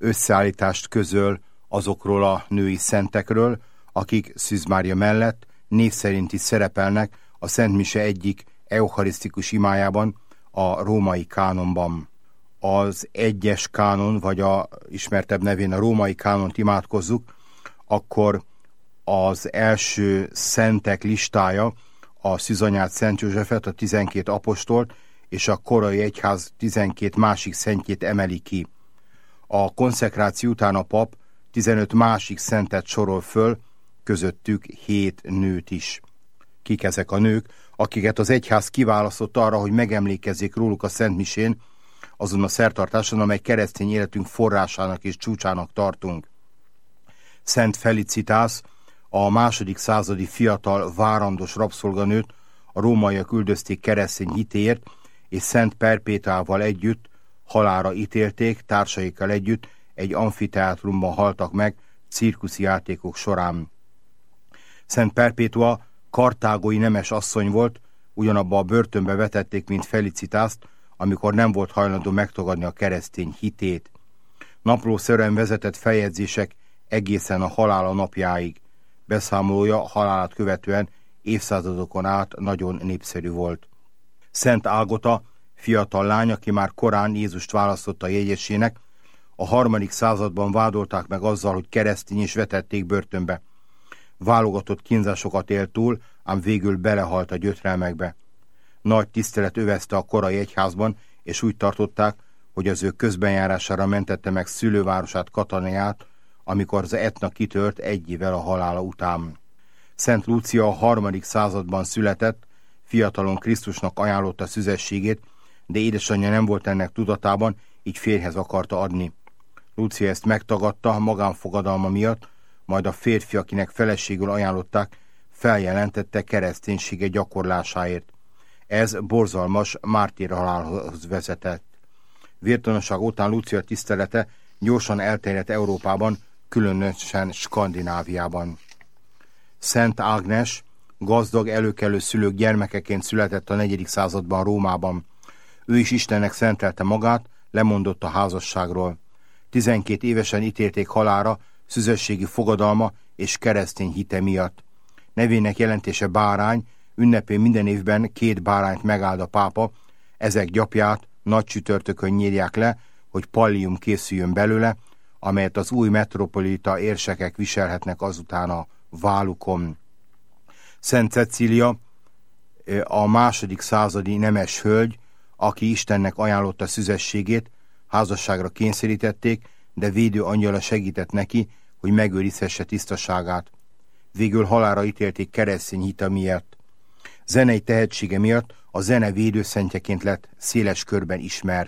összeállítást közöl azokról a női szentekről, akik Szűz Mária mellett név szerint is szerepelnek a Szent Mise egyik eucharisztikus imájában, a római kánonban. Az egyes kánon, vagy a ismertebb nevén a római kánont imádkozzuk, akkor az első szentek listája a Szűzanyát, Szent Józsefet, a 12 apostolt és a korai egyház 12 másik szentjét emeli ki. A konszekráció után a pap 15 másik szentet sorol föl, közöttük 7 nőt is. Kik ezek a nők, akiket az egyház kiválasztott arra, hogy megemlékezzék róluk a Szent Misén, azon a szertartáson, amely keresztény életünk forrásának és csúcsának tartunk. Szent Felicitas, a II. Századi fiatal várandos rabszolganőt a rómaiak üldözték keresztény hitéért, és Szent Perpétuával együtt halálra ítélték, társaikkal együtt egy amfiteátrumban haltak meg cirkuszi játékok során. Szent Perpétua kartágói nemes asszony volt, ugyanabba a börtönbe vetették, mint Felicitást, amikor nem volt hajlandó megtagadni a keresztény hitét. Naplószerűen vezetett feljegyzések egészen a halála napjáig. Beszámolója halálát követően évszázadokon át nagyon népszerű volt. Szent Ágota, fiatal lány, aki már korán Jézust választotta jegyesének, a 3. században vádolták meg azzal, hogy keresztény, és vetették börtönbe. Válogatott kínzásokat élt túl, ám végül belehalt a gyötrelmekbe. Nagy tisztelet övezte a korai egyházban, és úgy tartották, hogy az ő közbenjárására mentette meg szülővárosát, Kataniát, amikor az Etna kitört egy évvel a halála után. Szent Lúcia a 3. században született, fiatalon Krisztusnak ajánlotta szüzességét, de édesanyja nem volt ennek tudatában, így férjhez akarta adni. Lúcia ezt megtagadta magánfogadalma miatt, majd a férfi, akinek feleségül ajánlották, feljelentette kereszténysége gyakorlásáért. Ez borzalmas mártírhalálhoz vezetett. Vértanúság után Lúcia tisztelete gyorsan elterjedt Európában, különösen Skandináviában. Szent Ágnes gazdag, előkelő szülők gyermekeként született a 4. században Rómában. Ő is Istennek szentelte magát, lemondott a házasságról. 12 évesen ítélték halálra szüzességi fogadalma és keresztény hite miatt. Nevének jelentése bárány, ünnepén minden évben 2 bárányt megáld a pápa, ezek gyapját nagy csütörtökön nyírják le, hogy pallium készüljön belőle, amelyet az új metropolita érsekek viselhetnek azután a vállukon. Szent Cecília, a 2. századi nemes hölgy, aki Istennek ajánlotta szüzességét, házasságra kényszerítették, de védő angyala segített neki, hogy megőrizhesse tisztaságát. Végül halálra ítélték keresztény hite miatt. Zenei tehetsége miatt a zene védőszentjeként lett széles körben ismert.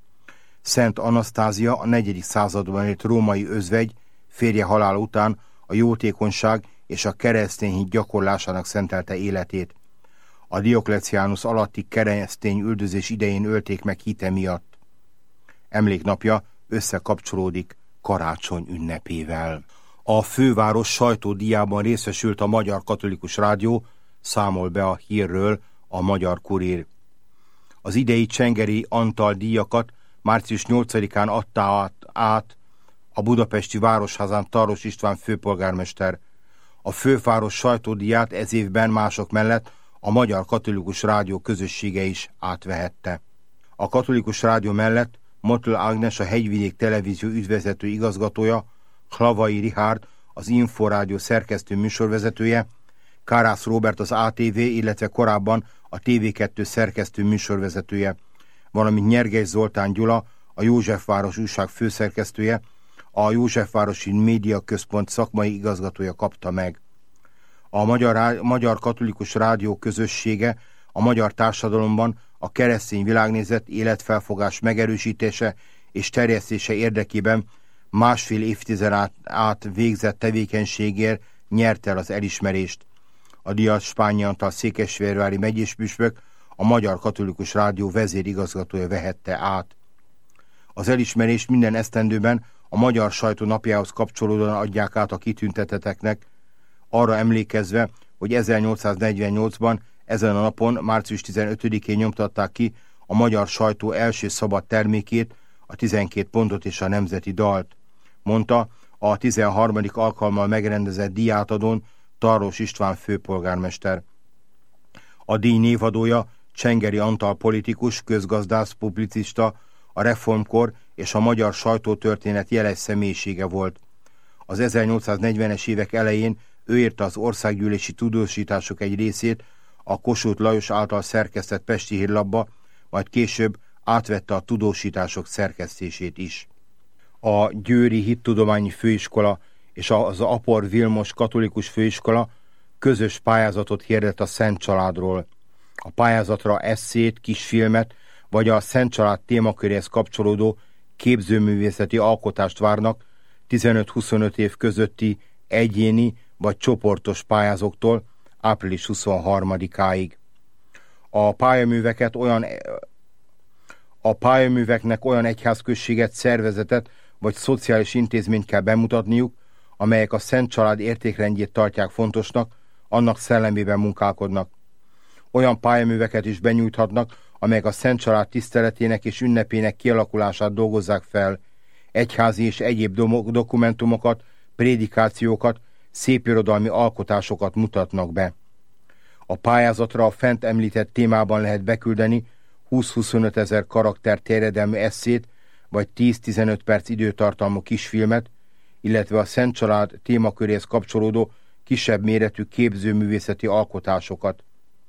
Szent Anasztázia a 4. században élt római özvegy, férje halála után a jótékonyság és a keresztény hit gyakorlásának szentelte életét. A Diokleciánus alatti keresztény üldözés idején ölték meg hite miatt. Emléknapja összekapcsolódik karácsony ünnepével. A főváros sajtódíjában részesült a Magyar Katolikus Rádió, számol be a hírről a Magyar Kurír. Az idei Csengeri Antal díjakat március 8-án adta át a budapesti Városházán Tarlós István főpolgármester. A főváros sajtódíját ez évben mások mellett a Magyar Katolikus Rádió közössége is átvehette. A Katolikus Rádió mellett Mottl Ágnes, a Hegyvidék Televízió ügyvezető igazgatója, Hlavai Richárd, az Inforádió szerkesztő műsorvezetője, Kárász Róbert, az ATV, illetve korábban a TV2 szerkesztő műsorvezetője, valamint Nyerges Zoltán Gyula, a Józsefváros újság főszerkesztője, a Józsefvárosi Média Központ szakmai igazgatója kapta meg. A Magyar Katolikus Rádió közössége a magyar társadalomban a keresztény világnézet, életfelfogás megerősítése és terjesztése érdekében 1,5 évtized át végzett tevékenységért nyert el az elismerést. A díjat Spányi Antal székesfehérvári megyéspüspök, a Magyar Katolikus Rádió vezérigazgatója vehette át. Az elismerést minden esztendőben a Magyar Sajtó napjához kapcsolódóan adják át a kitüntetetteknek, arra emlékezve, hogy 1848-ban ezen a napon, március 15-én nyomtatták ki a magyar sajtó első szabad termékét, a 12 pontot és a nemzeti dalt. mondta a 13. alkalommal megrendezett díjátadón Tarlós István főpolgármester. A díj névadója Csengeri Antal politikus, közgazdász, publicista, a reformkor és a magyar sajtótörténet jeles személyisége volt. Az 1840-es évek elején ő írta az országgyűlési tudósítások egy részét a Kossuth Lajos által szerkesztett Pesti Hírlapba, majd később átvette a tudósítások szerkesztését is. A Győri Hittudományi Főiskola és az Apor Vilmos Katolikus Főiskola közös pályázatot hirdet a Szent Családról. A pályázatra esszét, kisfilmet vagy a Szent Család témaköréhez kapcsolódó képzőművészeti alkotást várnak 15-25 év közötti egyéni vagy csoportos pályázóktól április 23-áig. A pályaműveknek olyan egyházközséget, szervezetet vagy szociális intézményt kell bemutatniuk, amelyek a Szent Család értékrendjét tartják fontosnak, annak szellemében munkálkodnak. Olyan pályaműveket is benyújthatnak, amelyek a Szent Család tiszteletének és ünnepének kialakulását dolgozzák fel, egyházi és egyéb dokumentumokat, prédikációkat, szépirodalmi alkotásokat mutatnak be. A pályázatra a fent említett témában lehet beküldeni 20-25 ezer karakter terjedelmű esszét, vagy 10-15 perc időtartalmú kisfilmet, illetve a Szent Család témaköréhez kapcsolódó kisebb méretű képzőművészeti alkotásokat.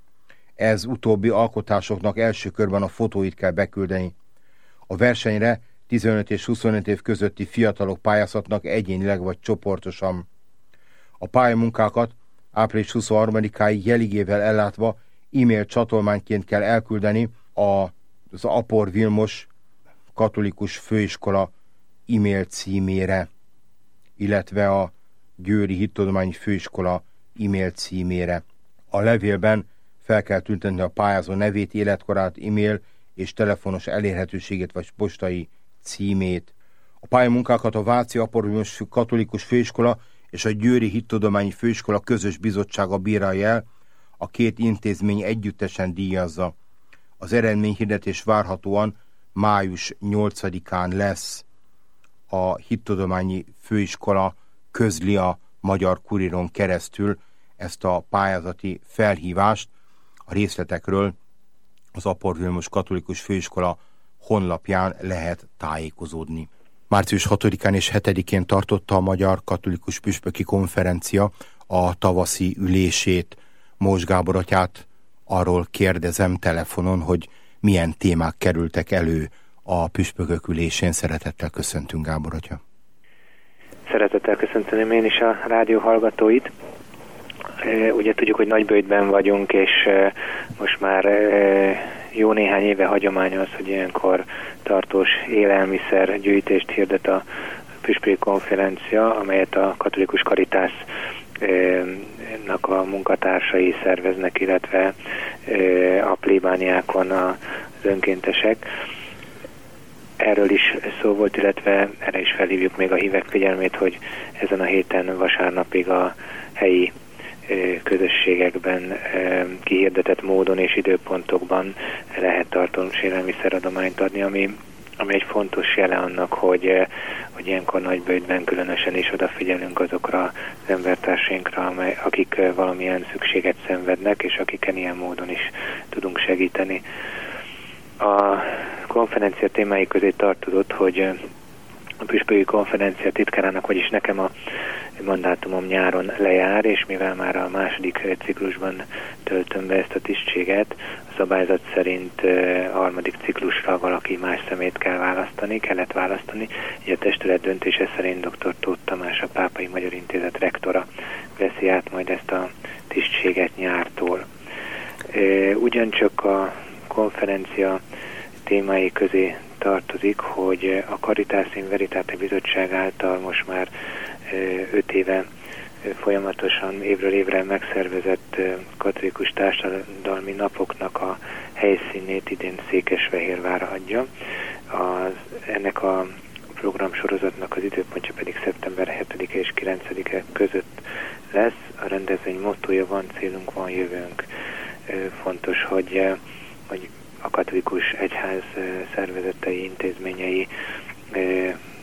Ez utóbbi alkotásoknak első körben a fotóit kell beküldeni. A versenyre 15 és 25 év közötti fiatalok pályázhatnak egyénileg vagy csoportosan. A pályamunkákat április 23-áig jeligével ellátva e-mail csatolmányként kell elküldeni az Apor Vilmos Katolikus Főiskola e-mail címére, illetve a Győri Hittudományi Főiskola e-mail címére. A levélben fel kell tüntetni a pályázó nevét, életkorát, e-mail és telefonos elérhetőségét vagy postai címét. A pályamunkákat a Váci Apor Vilmos Katolikus Főiskola és a Győri Hittudományi Főiskola közös bizottsága bírálja el, a két intézmény együttesen díjazza. Az eredményhirdetés várhatóan május 8-án lesz. A Hittudományi Főiskola közli a Magyar Kuriron keresztül ezt a pályázati felhívást. A részletekről az Apor Vilmos Katolikus Főiskola honlapján lehet tájékozódni. Március 6-án és 7-én tartotta a Magyar Katolikus Püspöki Konferencia a tavaszi ülését. Mós Gábor atyát arról kérdezem telefonon, hogy milyen témák kerültek elő a püspökök ülésén. Szeretettel köszöntünk, Gábor atya. Szeretettel köszöntöm én is a rádió hallgatóit. Ugye tudjuk, hogy Nagyböjtben vagyunk, és most már jó néhány éve hagyomány az, hogy ilyenkor tartós élelmiszergyűjtést hirdet a püspöki konferencia, amelyet a Katolikus Caritasnak a munkatársai szerveznek, illetve a plébániákon az önkéntesek. Erről is szó volt, illetve erre is felhívjuk még a hívek figyelmét, hogy ezen a héten vasárnapig a helyi közösségekben kihirdetett módon és időpontokban lehet tartós élelmiszeradományt adni, ami egy fontos jele annak, hogy ilyenkor Nagyböjtben különösen is odafigyelünk azokra az embertársainkra, akik valamilyen szükséget szenvednek, és akiken ilyen módon is tudunk segíteni. A konferencia témái közé tartozott, hogy a püspöki konferencia titkárának, vagyis nekem a mandátumom nyáron lejár, és mivel már a második ciklusban töltöm be ezt a tisztséget, a szabályzat szerint a harmadik ciklusra valaki más szemét kellett választani. Ugye a testület döntése szerint dr. Tóth Tamás, a Pápai Magyar Intézet rektora veszi át majd ezt a tisztséget nyártól. Ugyancsak a konferencia témái közé tartozik, hogy a Caritas in Veritate Bizottság által most már 5 éve folyamatosan évről évre megszervezett katolikus társadalmi napoknak a helyszínét idén Székesfehérvár adja. Ennek a programsorozatnak az időpontja pedig szeptember 7-e és 9-e között lesz. A rendezvény mottója: van célunk, van jövőnk. Fontos, hogy a katolikus egyház szervezetei, intézményei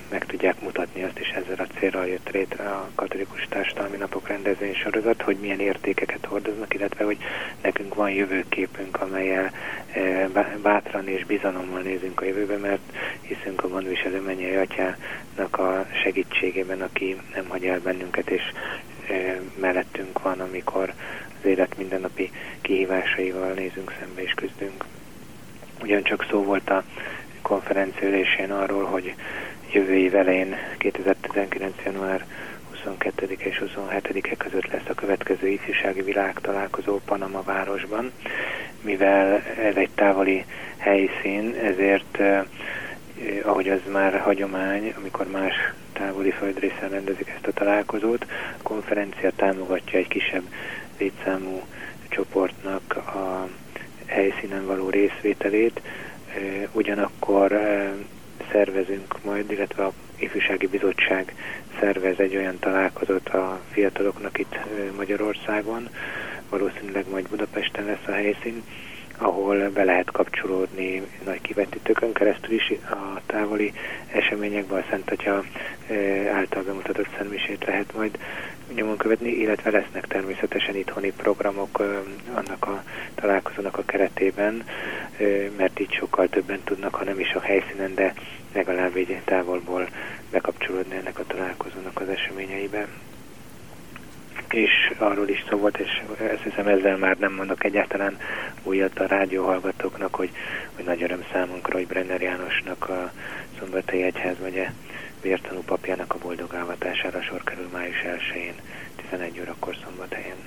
meg tudják mutatni azt, is ezzel a célral jött létre a Katolikus Társadalmi Napok rendezvény sorozat, hogy milyen értékeket hordoznak, illetve hogy nekünk van jövőképünk, amellyel bátran és bizalommal nézünk a jövőbe, mert hiszünk a gondviselő mennyei atyának a segítségében, aki nem hagy el bennünket, és mellettünk van, amikor az élet mindennapi kihívásaival nézünk szembe és küzdünk. Ugyancsak szó volt a konferencia ülésén arról, hogy jövő év elején, 2019. január 22 és 27-e között lesz a következő ifjúsági világtalálkozó Panama városban. Mivel ez egy távoli helyszín, ezért, ahogy az már hagyomány, amikor más távoli földrészen rendezik ezt a találkozót, a konferencia támogatja egy kisebb létszámú csoportnak a helyszínen való részvételét, ugyanakkor szervezünk majd, illetve a Ifjúsági Bizottság szervez egy olyan találkozót a fiataloknak itt Magyarországon, valószínűleg majd Budapesten lesz a helyszín, ahol be lehet kapcsolódni nagy kivetítőkön keresztül is a távoli eseményekben, a Szent Atya által bemutatott szentmisét lehet majd nyomon követni, illetve lesznek természetesen itthoni programok annak a találkozónak a keretében, mert így sokkal többen tudnak, ha nem is a helyszínen, de legalább egy távolból bekapcsolódni ennek a találkozónak az eseményeibe. És arról is szó volt, és ezt hiszem ezzel már nem mondok egyáltalán újat a rádióhallgatóknak, hogy nagy öröm számunkra, hogy Brenner Jánosnak, a Szombathelyi Egyházmegye vértanú papjának a boldog álvatására sor kerül május 1-én, 11 órakor Szombathelyen.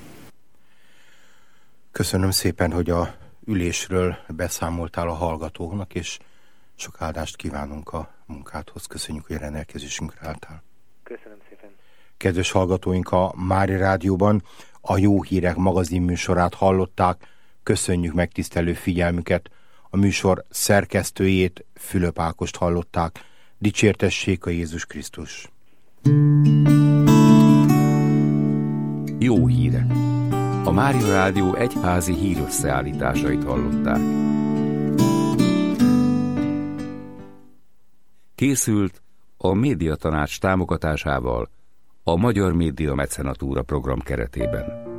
Köszönöm szépen, hogy a ülésről beszámoltál a hallgatóknak, és sok áldást kívánunk a munkádhoz. Köszönjük, hogy rendelkezésünkre álltál. Köszönöm szépen. Kedves hallgatóink, a Mária Rádióban a Jó Hírek magazin műsorát hallották. Köszönjük megtisztelő figyelmüket. A műsor szerkesztőjét, Fülöp Ákost hallották. Dicsértessék a Jézus Krisztus! Jó hírek! A Mária Rádió egyházi hírösszeállításait hallották. Készült a Médiatanács támogatásával a Magyar Média Mecenatúra program keretében.